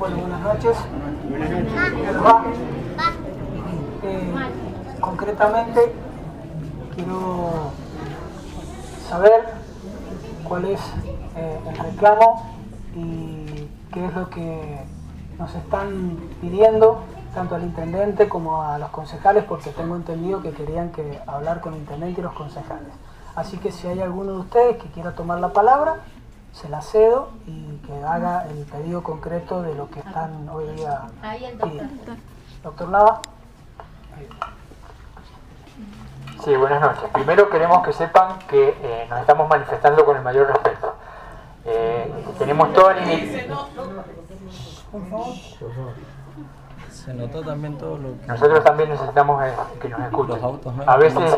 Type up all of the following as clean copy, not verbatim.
Bueno, buenas noches. ¿Va? Concretamente, quiero saber cuál es el reclamo y qué es lo que nos están pidiendo, tanto al intendente como a los concejales, porque tengo entendido que querían hablar con el intendente y los concejales. Así que si hay alguno de ustedes que quiera tomar la palabra, se la cedo y que haga el pedido concreto de lo que están hoy día pidiendo. Doctor Nava. Sí, buenas noches. Primero queremos que sepan que nos estamos manifestando con el mayor respeto. Tenemos toda la Se notó también todo lo que... Nosotros también necesitamos que nos escuchen. Los autos nuevos,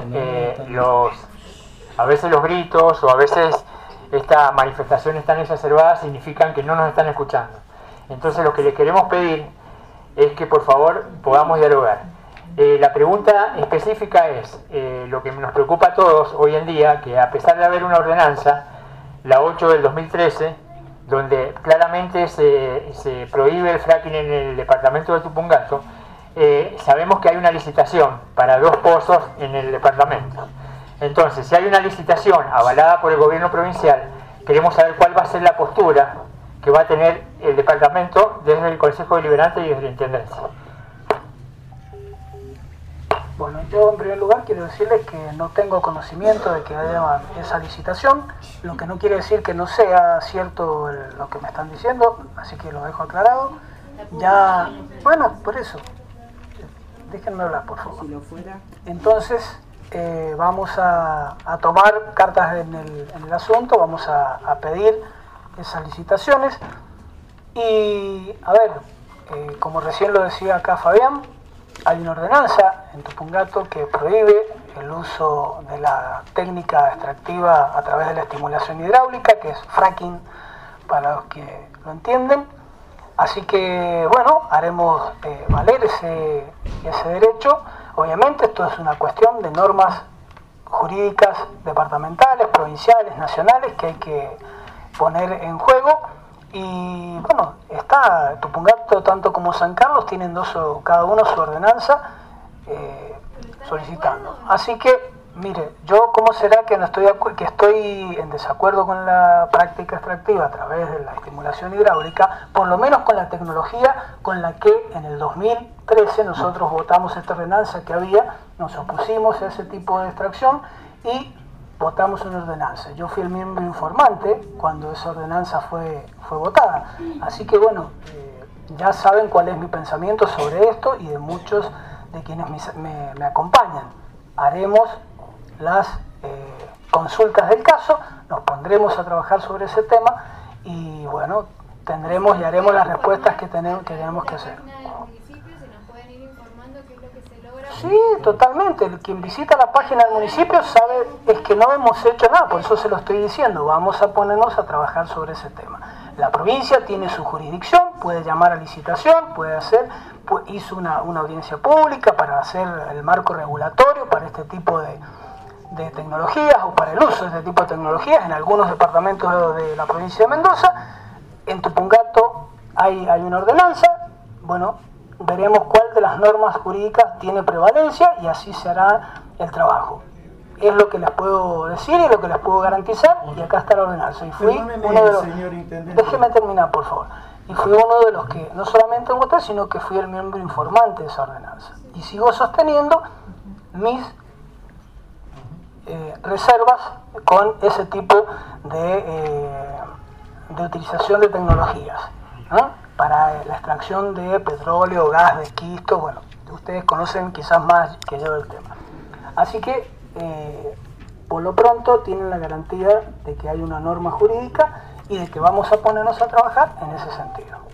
a veces los gritos o a veces estas manifestaciones tan exacerbadas significan que no nos están escuchando. Entonces lo que les queremos pedir es que por favor podamos dialogar. La pregunta específica es, lo que nos preocupa a todos hoy en día, que a pesar de haber una ordenanza, la 8 del 2013, donde claramente se prohíbe el fracking en el departamento de Tupungato, sabemos que hay una licitación para 2 pozos en el departamento. Entonces, si hay una licitación avalada por el gobierno provincial, queremos saber cuál va a ser la postura que va a tener el departamento desde el Consejo Deliberante y desde la Intendencia. Bueno, yo en primer lugar quiero decirles que no tengo conocimiento de que haya esa licitación, lo que no quiere decir que no sea cierto lo que me están diciendo, así que lo dejo aclarado. Ya, bueno, por eso, déjenme hablar, por favor. Entonces, vamos a tomar cartas en el asunto, vamos a pedir esas licitaciones y, a ver, como recién lo decía acá Fabián, hay una ordenanza en Tupungato que prohíbe el uso de la técnica extractiva a través de la estimulación hidráulica, que es fracking para los que lo entienden. Así que, bueno, haremos valer ese derecho. Obviamente esto es una cuestión de normas jurídicas departamentales, provinciales, nacionales, que hay que poner en juego. Y bueno, está Tupungato tanto como San Carlos tienen cada uno su ordenanza solicitando. Así que, mire, yo cómo será que estoy en desacuerdo con la práctica extractiva a través de la estimulación hidráulica, por lo menos con la tecnología con la que en el 2013 nosotros votamos esta ordenanza que había, nos opusimos a ese tipo de extracción y votamos una ordenanza. Yo fui el miembro informante cuando esa ordenanza fue votada. Así que bueno, ya saben cuál es mi pensamiento sobre esto y de muchos de quienes me acompañan. Haremos las consultas del caso, nos pondremos a trabajar sobre ese tema y bueno, tendremos y haremos las respuestas que tenemos que hacer. Sí, totalmente. Quien visita la página del municipio sabe es que no hemos hecho nada, por eso se lo estoy diciendo. Vamos a ponernos a trabajar sobre ese tema. La provincia tiene su jurisdicción, puede llamar a licitación, hizo una audiencia pública para hacer el marco regulatorio para este tipo de tecnologías o para el uso de este tipo de tecnologías en algunos departamentos de la provincia de Mendoza. En Tupungato hay una ordenanza, bueno, veremos cuál de las normas jurídicas tiene prevalencia y así se hará el trabajo. Es lo que les puedo decir y lo que les puedo garantizar, y acá está la ordenanza. Y fui uno de los... Déjeme terminar, por favor. Y fui uno de los que no solamente voté, sino que fui el miembro informante de esa ordenanza. Y sigo sosteniendo mis reservas con ese tipo de utilización de tecnologías, ¿no? Para la extracción de petróleo, gas, de esquisto. Bueno, ustedes conocen quizás más que yo del tema. Así que, por lo pronto, tienen la garantía de que hay una norma jurídica y de que vamos a ponernos a trabajar en ese sentido.